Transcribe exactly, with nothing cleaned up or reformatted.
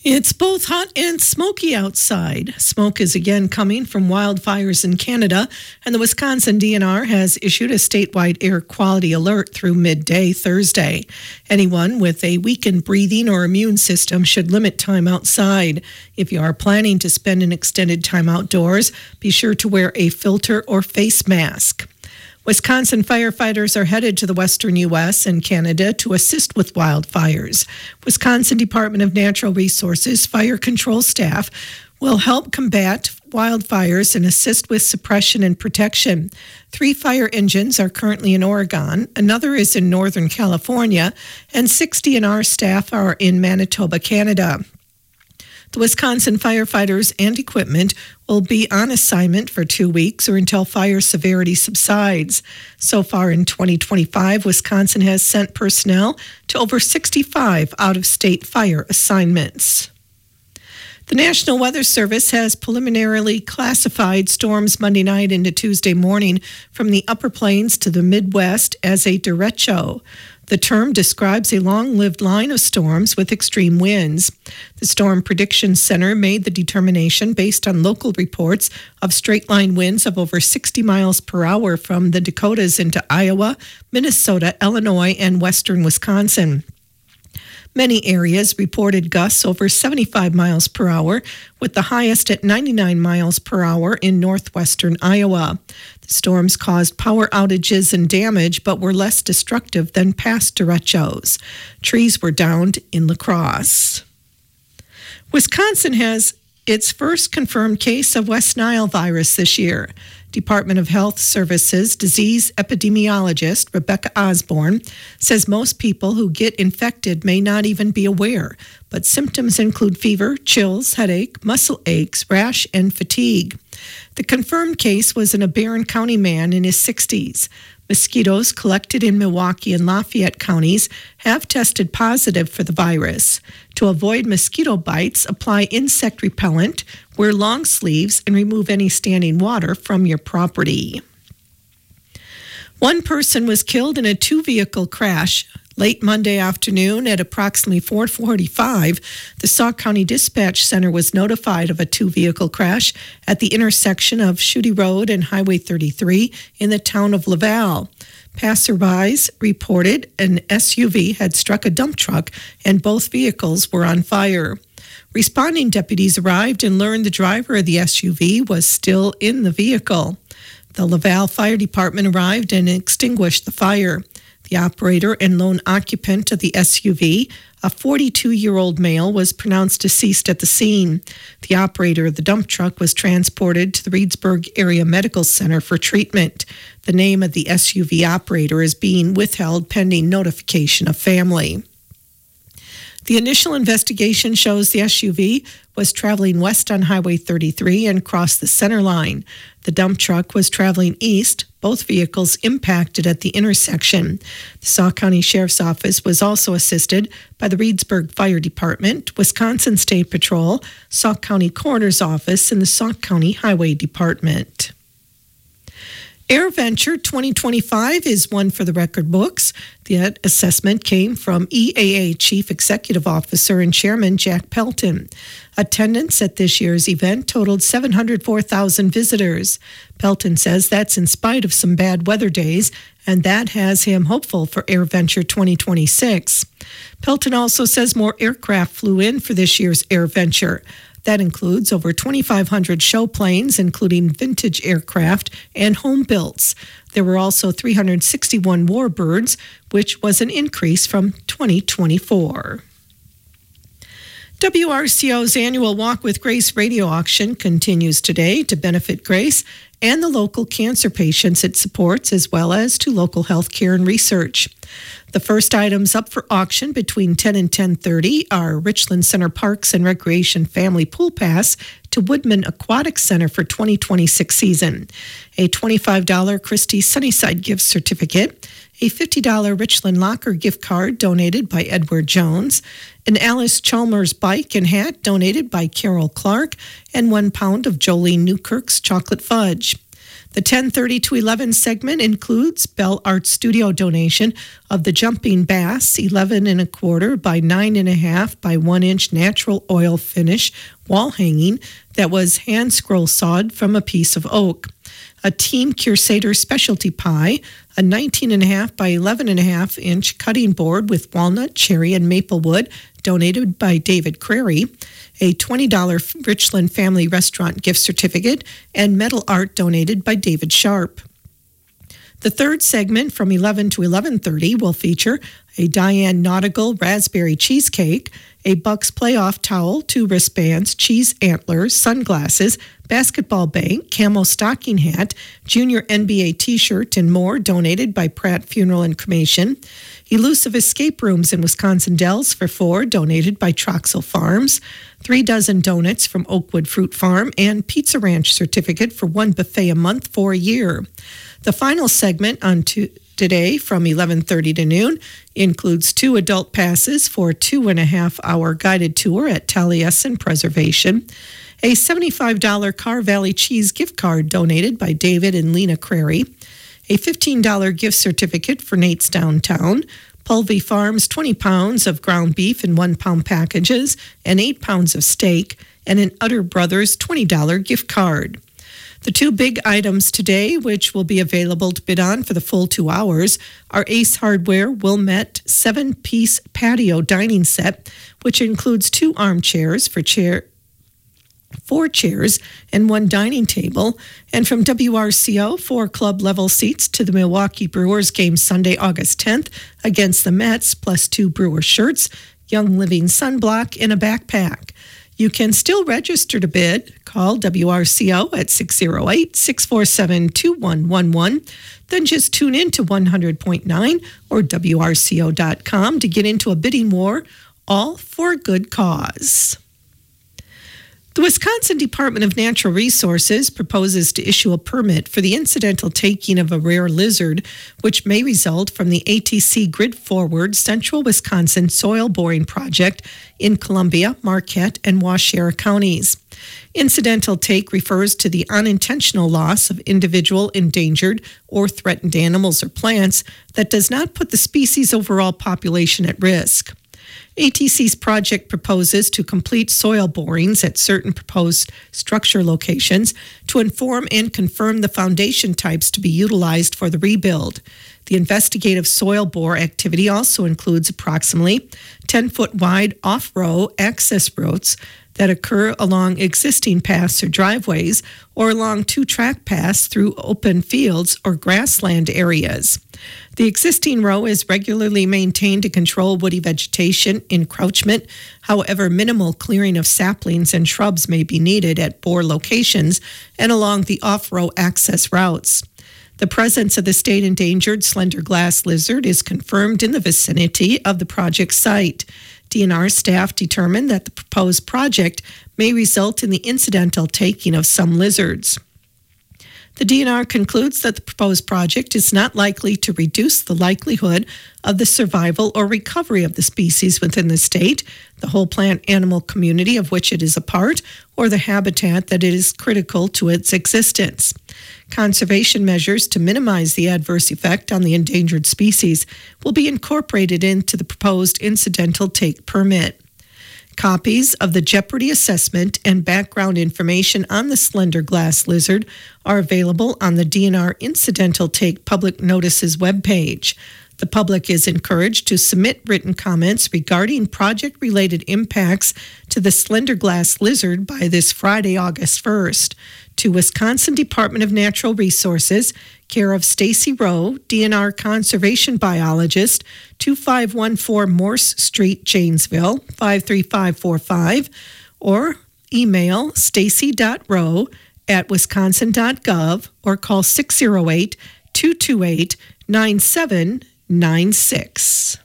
It's both hot and smoky outside. Smoke is again coming from wildfires in Canada, and the Wisconsin D N R has issued a statewide air quality alert through midday Thursday. Anyone with a weakened breathing or immune system should limit time outside. If you are planning to spend an extended time outdoors, be sure to wear a filter or face mask. Wisconsin firefighters are headed to the western U S and Canada to assist with wildfires. Wisconsin Department of Natural Resources fire control staff will help combat wildfires and assist with suppression and protection. Three fire engines are currently in Oregon, another is in Northern California, and six D N R staff are in Manitoba, Canada. The Wisconsin firefighters and equipment will be on assignment for two weeks or until fire severity subsides. So far in twenty twenty-five, Wisconsin has sent personnel to over sixty-five out-of-state fire assignments. The National Weather Service has preliminarily classified storms Monday night into Tuesday morning from the Upper Plains to the Midwest as a derecho. The term describes a long-lived line of storms with extreme winds. The Storm Prediction Center made the determination based on local reports of straight-line winds of over sixty miles per hour from the Dakotas into Iowa, Minnesota, Illinois, and western Wisconsin. Many areas reported gusts over seventy-five miles per hour, with the highest at ninety-nine miles per hour in northwestern Iowa. The storms caused power outages and damage, but were less destructive than past derechos. Trees were downed in La Crosse. Wisconsin has its first confirmed case of West Nile virus this year. Department of Health Services disease epidemiologist Rebecca Osborne says most people who get infected may not even be aware, but symptoms include fever, chills, headache, muscle aches, rash, and fatigue. The confirmed case was in a Barron County man in his sixties. Mosquitoes collected in Milwaukee and Lafayette counties have tested positive for the virus. To avoid mosquito bites, apply insect repellent, wear long sleeves, and remove any standing water from your property. One person was killed in a two-vehicle crash late Monday afternoon at approximately four forty-five. The Sauk County Dispatch Center was notified of a two-vehicle crash at the intersection of Schutte Road and Highway thirty-three in the town of Laval. Passerbys reported an S U V had struck a dump truck and both vehicles were on fire. Responding deputies arrived and learned the driver of the S U V was still in the vehicle. The Laval Fire Department arrived and extinguished the fire. The operator and lone occupant of the S U V, a forty-two-year-old male, was pronounced deceased at the scene. The operator of the dump truck was transported to the Reedsburg Area Medical Center for treatment. The name of the S U V operator is being withheld pending notification of family. The initial investigation shows the S U V was traveling west on Highway thirty-three and crossed the center line. The dump truck was traveling east. Both vehicles impacted at the intersection. The Sauk County Sheriff's Office was also assisted by the Reedsburg Fire Department, Wisconsin State Patrol, Sauk County Coroner's Office, and the Sauk County Highway Department. AirVenture twenty twenty-five is one for the record books. The assessment came from E A A Chief Executive Officer and Chairman Jack Pelton. Attendance at this year's event totaled seven hundred four thousand visitors. Pelton says that's in spite of some bad weather days, and that has him hopeful for AirVenture twenty twenty-six. Pelton also says more aircraft flew in for this year's AirVenture. That includes over twenty-five hundred show planes, including vintage aircraft and home builds. There were also three hundred sixty-one warbirds, which was an increase from twenty twenty-four. W R C O's annual Walk with Grace radio auction continues today to benefit Grace and the local cancer patients it supports, as well as to local health care and research. The first items up for auction between ten and ten thirty are Richland Center Parks and Recreation Family Pool Pass to Woodman Aquatic Center for twenty twenty-six season, a twenty-five dollars Christie Sunnyside gift certificate, a fifty dollars Richland Locker gift card donated by Edward Jones, an Alice Chalmers bike and hat donated by Carol Clark, and one pound of Jolene Newkirk's chocolate fudge. The ten thirty to eleven segment includes Bell Art Studio donation of the Jumping Bass eleven and a quarter by nine and a half by one inch natural oil finish wall hanging that was hand scroll sawed from a piece of oak. A Team Crusader specialty pie, a nineteen and a half by eleven and a half inch cutting board with walnut, cherry, and maple wood, donated by David Crary, a twenty dollars Richland Family Restaurant gift certificate, and metal art donated by David Sharp. The third segment from eleven to eleven thirty will feature a Diane Nautical raspberry cheesecake, a Bucks playoff towel, two wristbands, cheese antlers, sunglasses, basketball bank, camo stocking hat, junior N B A t-shirt, and more donated by Pratt Funeral and Cremation. Elusive escape rooms in Wisconsin Dells for four, donated by Troxel Farms. Three dozen donuts from Oakwood Fruit Farm, and Pizza Ranch certificate for one buffet a month for a year. The final segment on to today from eleven thirty to noon includes two adult passes for a two and a half hour guided tour at Taliesin Preservation, a seventy-five dollars Car Valley Cheese gift card donated by David and Lena Crary, a fifteen dollars gift certificate for Nate's Downtown, Pulvey Farms twenty pounds of ground beef in one pound packages, and eight pounds of steak, and an Utter Brothers twenty dollars gift card. The two big items today, which will be available to bid on for the full two hours, are Ace Hardware Wilmette seven-piece patio dining set, which includes two armchairs for chair, four chairs and one dining table, and from W R C O, four club-level seats to the Milwaukee Brewers game Sunday, August tenth against the Mets, plus two Brewer shirts, Young Living sunblock, and a backpack. You can still register to bid. Call W R C O at six oh eight, six four seven, two one one one. Then just tune in to one hundred point nine or W R C O dot com to get into a bidding war, all for a good cause. The Wisconsin Department of Natural Resources proposes to issue a permit for the incidental taking of a rare lizard, which may result from the A T C Grid Forward Central Wisconsin Soil Boring Project in Columbia, Marquette, and Waushara counties. Incidental take refers to the unintentional loss of individual endangered or threatened animals or plants that does not put the species' overall population at risk. A T C's project proposes to complete soil borings at certain proposed structure locations to inform and confirm the foundation types to be utilized for the rebuild. The investigative soil bore activity also includes approximately ten-foot wide off-row access roads that occur along existing paths or driveways or along two-track paths through open fields or grassland areas. The existing row is regularly maintained to control woody vegetation encroachment. However, minimal clearing of saplings and shrubs may be needed at bore locations and along the off-row access routes. The presence of the state endangered slender glass lizard is confirmed in the vicinity of the project site. D N R staff determined that the proposed project may result in the incidental taking of some lizards. The D N R concludes that the proposed project is not likely to reduce the likelihood of the survival or recovery of the species within the state, the whole plant animal community of which it is a part, or the habitat that is critical to its existence. Conservation measures to minimize the adverse effect on the endangered species will be incorporated into the proposed incidental take permit. Copies of the Jeopardy assessment and background information on the slender glass lizard are available on the D N R Incidental Take Public Notices webpage. The public is encouraged to submit written comments regarding project-related impacts to the slender glass lizard by this Friday, August first, to Wisconsin Department of Natural Resources, care of Stacy Rowe, D N R Conservation Biologist, two five one four Morse Street, Janesville, five three five four five, or email stacy.rowe at wisconsin dot gov or call six oh eight, two two eight, nine seven nine six.